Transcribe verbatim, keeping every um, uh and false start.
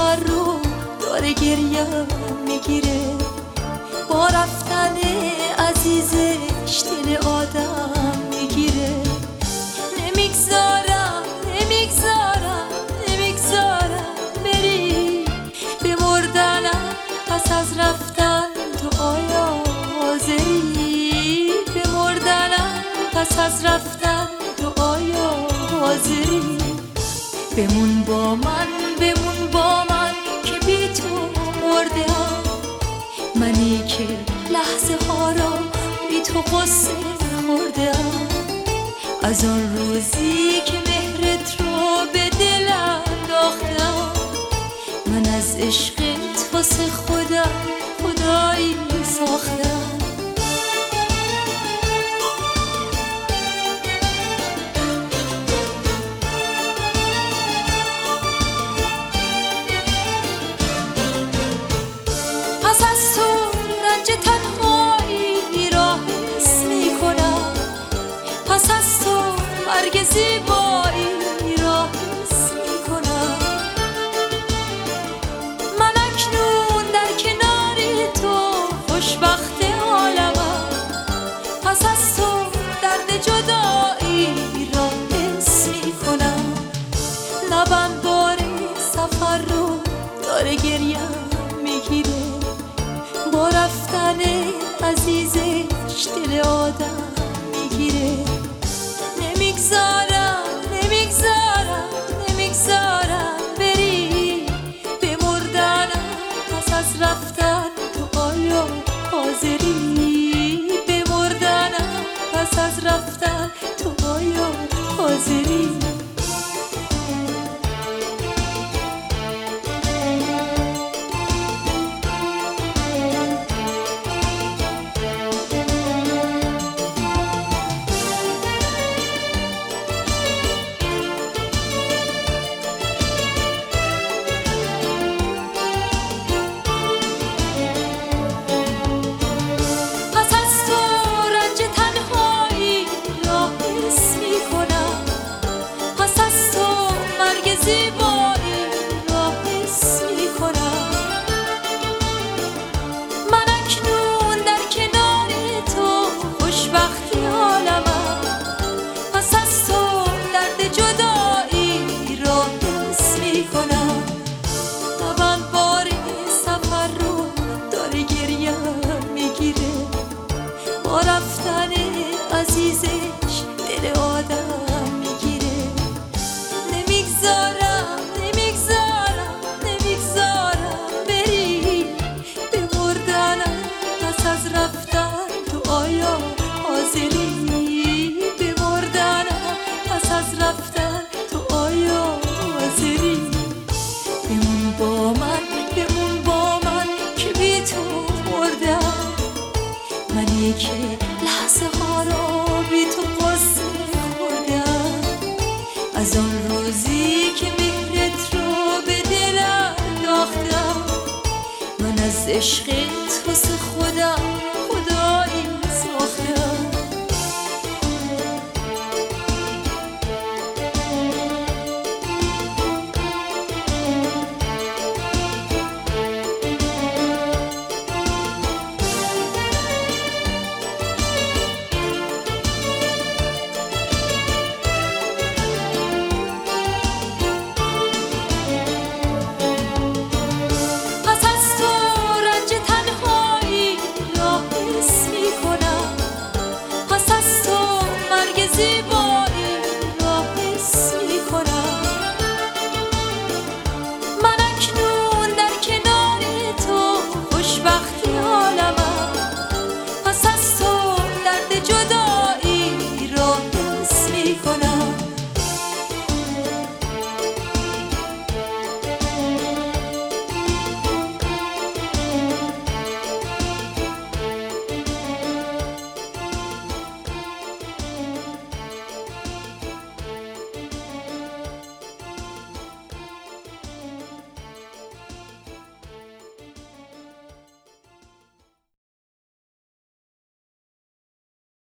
سفر رو داره گریه میگیره، با رفتن عزیزش دل آدم میگیره. نمیگذارم نمیگذارم نمیگذارم بری، به مردنم پس از رفتن تو آیا حاضری؟ به مردنم پس از رفتن تو آیا حاضری؟ بمون با من بمون با من که بی تو مردم، منی که لحظه ها را بی تو قصه خوردم. از آن روزی که مهرت رو به دل انداختم، من از عشقت واسه خودم خدایی ساختم. پس از تو رنج تنهایی را حس می کنم، پس از تو مرگ زیبایی را حس می کنم. من اکنون در کنار تو خوشبخت عالمم، پس از تو درد جدایی را حس می کنم. لبم بار سفر رو داره گریه میگیره، با رفتن عزیزش دل آدم میگیره. نمیگذارم نمیگذارم نمیگذارم بری، به مردنم پس از رفتن تو آیا حاضری؟ به مردنم پس از رفتن تو آیا حاضری؟ زیبایی را حس می کنم. من اکنون در کنار تو خوشبختی عالمم، پس از تو درد جدایی را حس می کنم. لبم بار سفر رو داره گریه میگیره، با رفتن عزیزش دل آدم میگیره. نمیگذارم نمیگذارم نمیگذارم بری، به مردنم پس از رفتن تو آیا حاضری؟ به مردنم پس از رفتن تو آیا حاضری؟ بمون با من بمون با من که بی تو مردم، منی که لحظه ها را بی تو قصه خوردم. از آن روزی که مهرت رو به دل انداختم، من از عشقت واسه